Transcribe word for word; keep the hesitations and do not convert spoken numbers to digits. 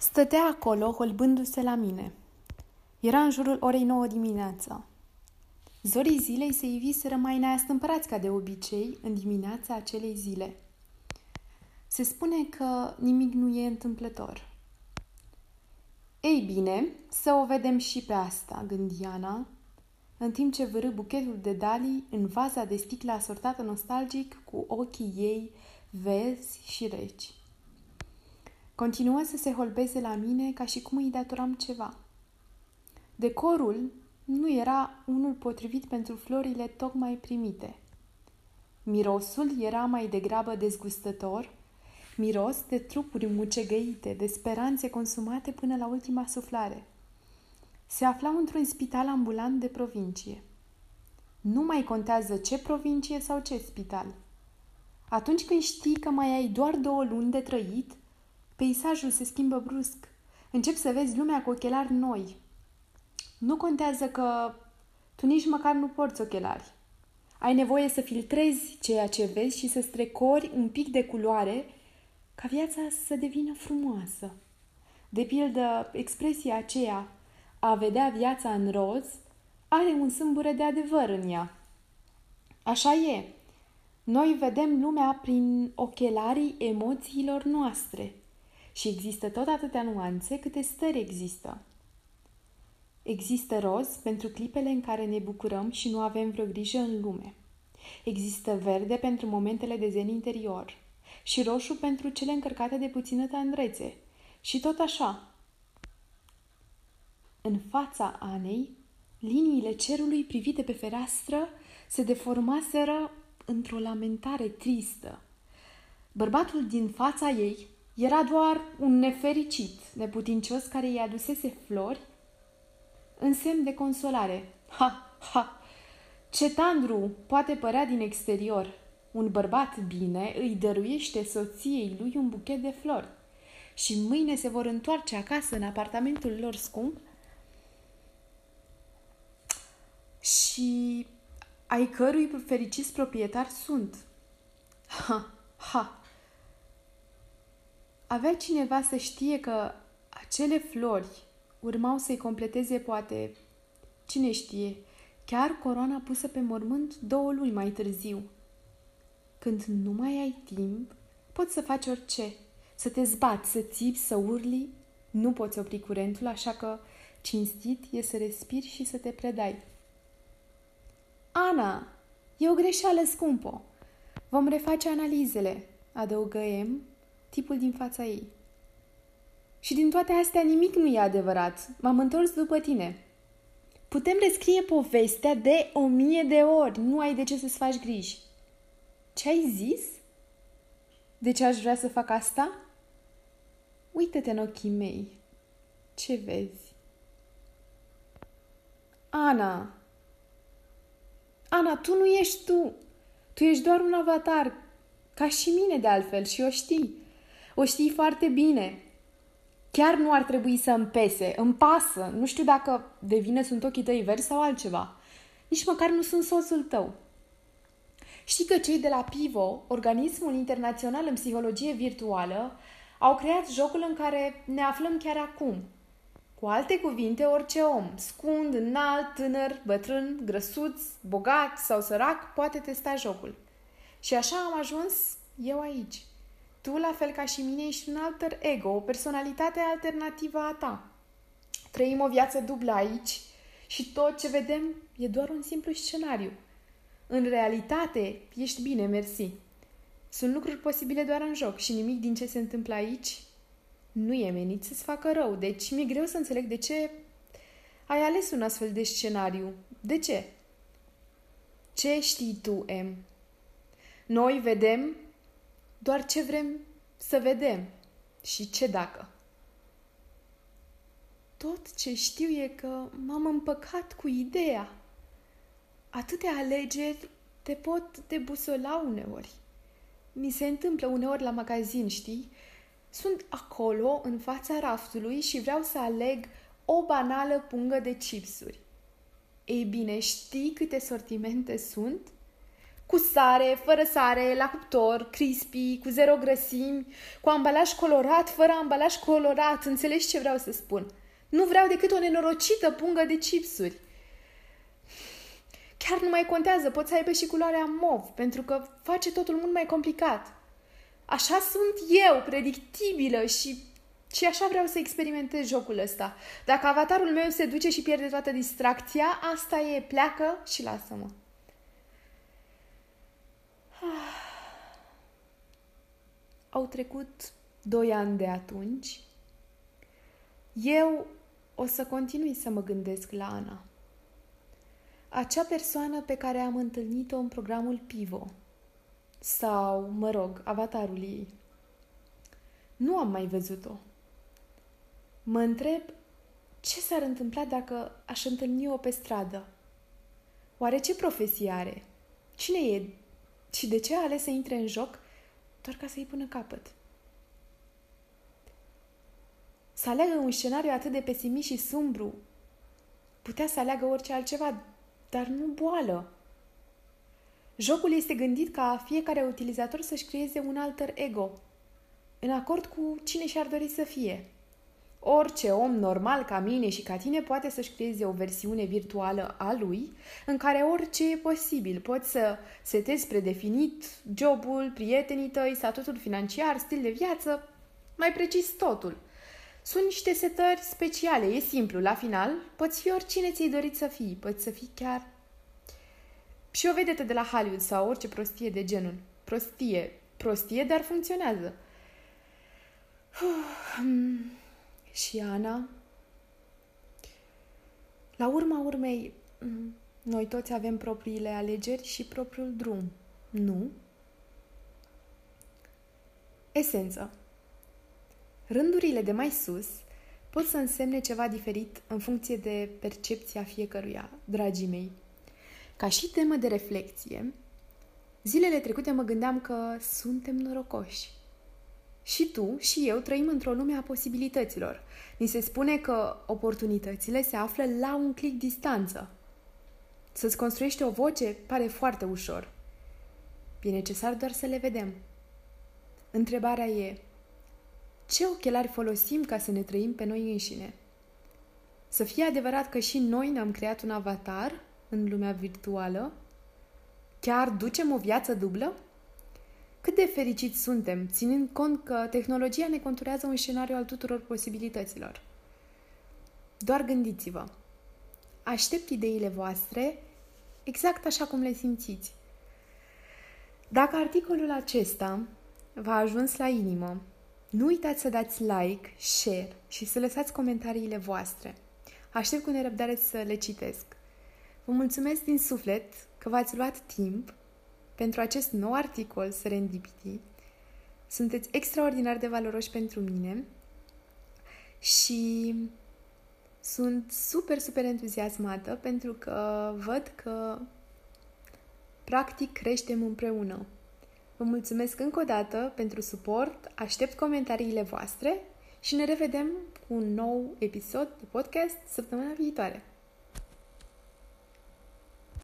Stătea acolo, holbându-se la mine. Era în jurul orei nouă dimineața. Zorii zilei se iviseră mai neastâmpărați ca de obicei în dimineața acelei zile. Se spune că nimic nu e întâmplător. Ei bine, să o vedem și pe asta, gândi Ana, în timp ce vârâ buchetul de dalii în vaza de sticlă asortată nostalgic cu ochii ei verzi și reci. Continuă să se holbeze la mine ca și cum îi datoram ceva. Decorul nu era unul potrivit pentru florile tocmai primite. Mirosul era mai degrabă dezgustător, miros de trupuri mucegăite, de speranțe consumate până la ultima suflare. Se aflau într-un spital ambulant de provincie. Nu mai contează ce provincie sau ce spital. Atunci când știi că mai ai doar două luni de trăit, peisajul se schimbă brusc. Începi să vezi lumea cu ochelari noi. Nu contează că tu nici măcar nu porți ochelari. Ai nevoie să filtrezi ceea ce vezi și să strecori un pic de culoare ca viața să devină frumoasă. De pildă, expresia aceea, a vedea viața în roz, are un sâmbure de adevăr în ea. Așa e. Noi vedem lumea prin ochelarii emoțiilor noastre și există tot atâtea nuanțe câte stări există. Există roz pentru clipele în care ne bucurăm și nu avem vreo grijă în lume. Există verde pentru momentele de zen interior și roșu pentru cele încărcate de puțină tandrețe. Și tot așa. În fața Anei, liniile cerului privite pe fereastră se deformaseră într-o lamentare tristă. Bărbatul din fața ei era doar un nefericit, neputincios care îi adusese flori în semn de consolare. Ha, ha! Ce tandru poate părea din exterior! Un bărbat bine îi dăruiește soției lui un buchet de flori și mâine se vor întoarce acasă în apartamentul lor scump și ai cărui fericiți proprietari sunt. Ha, ha! Avea cineva să știe că acele flori urmau să-i completeze, poate, cine știe, chiar coroana pusă pe mormânt două luni mai târziu. Când nu mai ai timp, poți să faci orice, să te zbați, să țipi, să urli. Nu poți opri curentul, așa că cinstit e să respiri și să te predai. Ana, e o greșeală, scumpo. Vom reface analizele, adăugă M, tipul din fața ei. Și din toate astea nimic nu e adevărat. M-am întors după tine. Putem rescrie povestea de o mie de ori. Nu ai de ce să-ți faci griji. Ce ai zis? De ce aș vrea să fac asta? Uită-te în ochii mei. Ce vezi? Ana! Ana, tu nu ești tu. Tu ești doar un avatar. Ca și mine, de altfel, și o știi. O știi foarte bine. Chiar nu ar trebui să îmi pese. Îmi pasă. Nu știu dacă de vină sunt ochii tăi verzi sau altceva. Nici măcar nu sunt soțul tău. Știi că cei de la Pivo, organismul internațional în psihologie virtuală, au creat jocul în care ne aflăm chiar acum. Cu alte cuvinte, orice om, scund, înalt, tânăr, bătrân, grăsuț, bogat sau sărac, poate testa jocul. Și așa am ajuns eu aici. Tu, la fel ca și mine, ești un alter ego, o personalitate alternativă a ta. Trăim o viață dublă aici și tot ce vedem e doar un simplu scenariu. În realitate, ești bine, mersi. Sunt lucruri posibile doar în joc și nimic din ce se întâmplă aici nu e menit să-ți facă rău. Deci mi-e greu să înțeleg de ce ai ales un astfel de scenariu. De ce? Ce știi tu, M? Noi vedem doar ce vrem să vedem. Și ce dacă? Tot ce știu e că m-am împăcat cu ideea. Atâtea alegeri te pot debusola uneori. Mi se întâmplă uneori la magazin, știi? Sunt acolo, în fața raftului și vreau să aleg o banală pungă de chipsuri. Ei bine, știi câte sortimente sunt? cu sare, fără sare, la cuptor, crispy, cu zero grăsimi, cu ambalaj colorat, fără ambalaj colorat. Înțelegi ce vreau să spun? Nu vreau decât o nenorocită pungă de chipsuri. Chiar nu mai contează, poți să aibă și culoarea mov, pentru că face totul mult mai complicat. Așa sunt eu, predictibilă și, și așa vreau să experimentez jocul ăsta. Dacă avatarul meu se duce și pierde toată distracția, asta e, pleacă și lasă-mă. Au trecut doi ani de atunci. Eu o să continui să mă gândesc la Ana. Acea persoană pe care am întâlnit-o în programul Pivo. Sau, mă rog, avatarul ei. Nu am mai văzut-o. Mă întreb ce s-ar întâmpla dacă aș întâlni-o pe stradă. Oare ce profesie are? Cine e? Și de ce a ales să intre în joc doar ca să-i pună capăt? Să aleagă un scenariu atât de pesimist și sumbru. Putea să aleagă orice altceva, dar nu boală. Jocul este gândit ca fiecare utilizator să-și creeze un alter ego, în acord cu cine și-ar dori să fie. Orice om normal ca mine și ca tine poate să-și creeze o versiune virtuală a lui, în care orice e posibil. Poți să setezi predefinit jobul, prietenii tăi, statutul financiar, stil de viață, mai precis totul. Sunt niște setări speciale, e simplu. La final, poți fi oricine ți-ai dorit să fii. Poți să fii chiar și o vedetă de la Hollywood sau orice prostie de genul. Prostie, prostie, dar funcționează. Și Ana? La urma urmei, noi toți avem propriile alegeri și propriul drum, nu? Esență. Rândurile de mai sus pot să însemne ceva diferit în funcție de percepția fiecăruia, dragii mei. Ca și temă de reflexie, zilele trecute mă gândeam că suntem norocoși. Și tu și eu trăim într-o lume a posibilităților. Ni se spune că oportunitățile se află la un click distanță. Să-ți construiești o voce pare foarte ușor. E necesar doar să le vedem. Întrebarea e, ce ochelari folosim ca să ne trăim pe noi înșine? Să fie adevărat că și noi ne-am creat un avatar în lumea virtuală? Chiar ducem o viață dublă? Cât de fericiți suntem, ținând cont că tehnologia ne conturează un scenariu al tuturor posibilităților. Doar gândiți-vă. Aștept ideile voastre exact așa cum le simțiți. Dacă articolul acesta v-a ajuns la inimă, nu uitați să dați like, share și să lăsați comentariile voastre. Aștept cu nerăbdare să le citesc. Vă mulțumesc din suflet că v-ați luat timp pentru acest nou articol Serendipity. Sunteți extraordinar de valoroși pentru mine și sunt super, super entuziasmată pentru că văd că practic creștem împreună. Vă mulțumesc încă o dată pentru suport, aștept comentariile voastre și ne revedem cu un nou episod de podcast săptămâna viitoare.